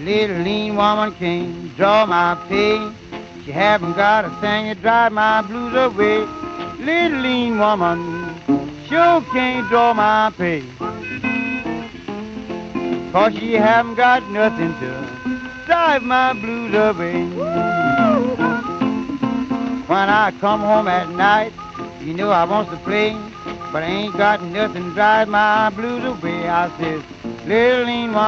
Little lean woman can't draw my pay. She haven't got a thing to drive my blues away. Little lean woman sure can't draw my pay. 'Cause she haven't got nothing to drive my blues away. When I come home at night, you know I wants to play, but I ain't got nothing to drive my blues away. I says, little lean woman.